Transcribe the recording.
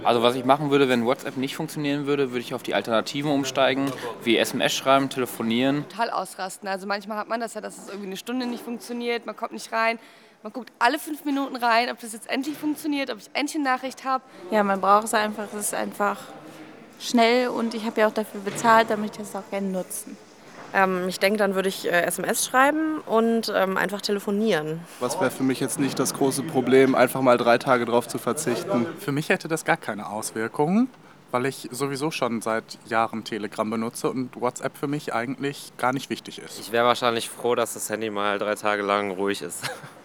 Also was ich machen würde, wenn WhatsApp nicht funktionieren würde, würde ich auf die Alternativen umsteigen, wie SMS schreiben, telefonieren. Total ausrasten. Also manchmal hat man das ja, dass es irgendwie eine Stunde nicht funktioniert, man kommt nicht rein. Man guckt alle 5 Minuten rein, ob das jetzt endlich funktioniert, ob ich endlich eine Nachricht habe. Ja, man braucht es einfach. Es ist einfach schnell und ich habe ja auch dafür bezahlt, damit ich das auch gerne nutzen. Ich denke, dann würde ich SMS schreiben und einfach telefonieren. Was wäre für mich jetzt nicht das große Problem, einfach mal 3 Tage drauf zu verzichten? Für mich hätte das gar keine Auswirkungen, weil ich sowieso schon seit Jahren Telegram benutze und WhatsApp für mich eigentlich gar nicht wichtig ist. Ich wäre wahrscheinlich froh, dass das Handy mal 3 Tage lang ruhig ist.